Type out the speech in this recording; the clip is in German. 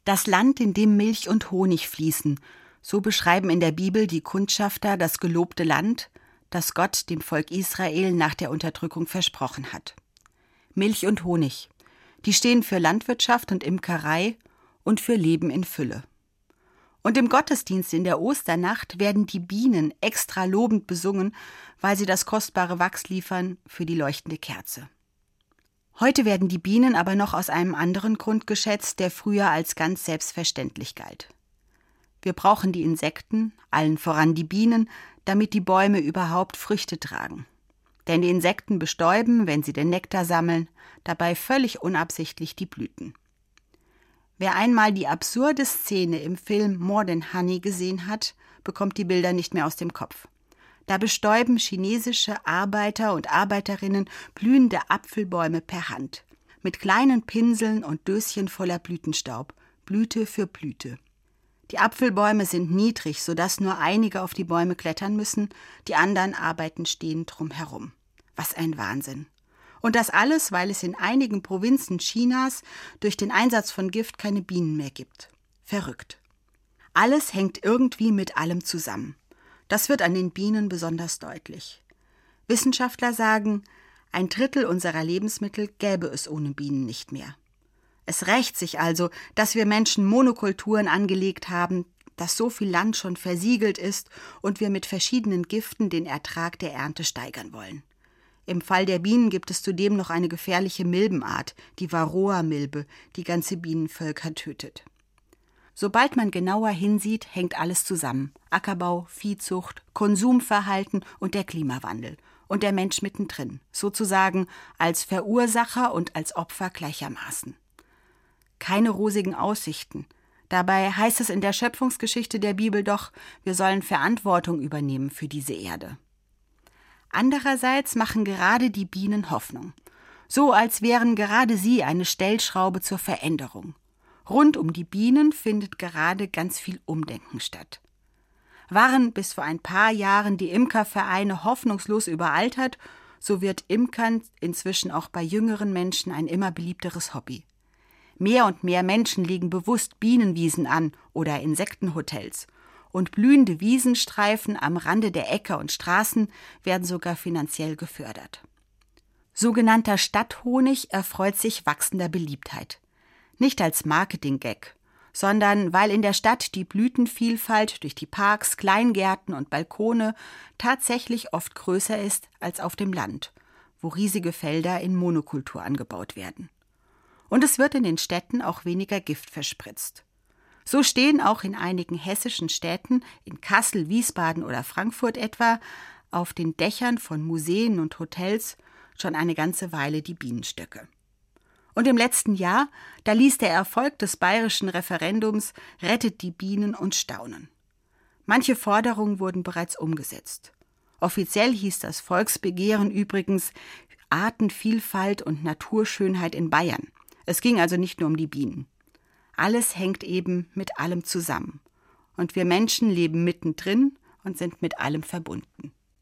Das Land, in dem Milch und Honig fließen, so beschreiben in der Bibel die Kundschafter das gelobte Land, das Gott dem Volk Israel nach der Unterdrückung versprochen hat. Milch und Honig, die stehen für Landwirtschaft und Imkerei und für Leben in Fülle. Und im Gottesdienst in der Osternacht werden die Bienen extra lobend besungen, weil sie das kostbare Wachs liefern für die leuchtende Kerze. Heute werden die Bienen aber noch aus einem anderen Grund geschätzt, der früher als ganz selbstverständlich galt. Wir brauchen die Insekten, allen voran die Bienen, damit die Bäume überhaupt Früchte tragen. Denn die Insekten bestäuben, wenn sie den Nektar sammeln, dabei völlig unabsichtlich die Blüten. Wer einmal die absurde Szene im Film More Than Honey gesehen hat, bekommt die Bilder nicht mehr aus dem Kopf. Da bestäuben chinesische Arbeiter und Arbeiterinnen blühende Apfelbäume per Hand, mit kleinen Pinseln und Döschen voller Blütenstaub, Blüte für Blüte. Die Apfelbäume sind niedrig, sodass nur einige auf die Bäume klettern müssen, die anderen arbeiten stehend drumherum. Was ein Wahnsinn! Und das alles, weil es in einigen Provinzen Chinas durch den Einsatz von Gift keine Bienen mehr gibt. Verrückt. Alles hängt irgendwie mit allem zusammen. Das wird an den Bienen besonders deutlich. Wissenschaftler sagen, 1/3 unserer Lebensmittel gäbe es ohne Bienen nicht mehr. Es rächt sich also, dass wir Menschen Monokulturen angelegt haben, dass so viel Land schon versiegelt ist und wir mit verschiedenen Giften den Ertrag der Ernte steigern wollen. Im Fall der Bienen gibt es zudem noch eine gefährliche Milbenart, die Varroa-Milbe, die ganze Bienenvölker tötet. Sobald man genauer hinsieht, hängt alles zusammen. Ackerbau, Viehzucht, Konsumverhalten und der Klimawandel. Und der Mensch mittendrin, sozusagen als Verursacher und als Opfer gleichermaßen. Keine rosigen Aussichten. Dabei heißt es in der Schöpfungsgeschichte der Bibel doch, wir sollen Verantwortung übernehmen für diese Erde. Andererseits machen gerade die Bienen Hoffnung. So als wären gerade sie eine Stellschraube zur Veränderung. Rund um die Bienen findet gerade ganz viel Umdenken statt. Waren bis vor ein paar Jahren die Imkervereine hoffnungslos überaltert, so wird Imkern inzwischen auch bei jüngeren Menschen ein immer beliebteres Hobby. Mehr und mehr Menschen legen bewusst Bienenwiesen an oder Insektenhotels. Und blühende Wiesenstreifen am Rande der Äcker und Straßen werden sogar finanziell gefördert. Sogenannter Stadthonig erfreut sich wachsender Beliebtheit. Nicht als Marketing-Gag, sondern weil in der Stadt die Blütenvielfalt durch die Parks, Kleingärten und Balkone tatsächlich oft größer ist als auf dem Land, wo riesige Felder in Monokultur angebaut werden. Und es wird in den Städten auch weniger Gift verspritzt. So stehen auch in einigen hessischen Städten, in Kassel, Wiesbaden oder Frankfurt etwa, auf den Dächern von Museen und Hotels schon eine ganze Weile die Bienenstöcke. Und im letzten Jahr, da ließ der Erfolg des bayerischen Referendums Rettet die Bienen uns staunen. Manche Forderungen wurden bereits umgesetzt. Offiziell hieß das Volksbegehren übrigens Artenvielfalt und Naturschönheit in Bayern. Es ging also nicht nur um die Bienen. Alles hängt eben mit allem zusammen. Und wir Menschen leben mittendrin und sind mit allem verbunden.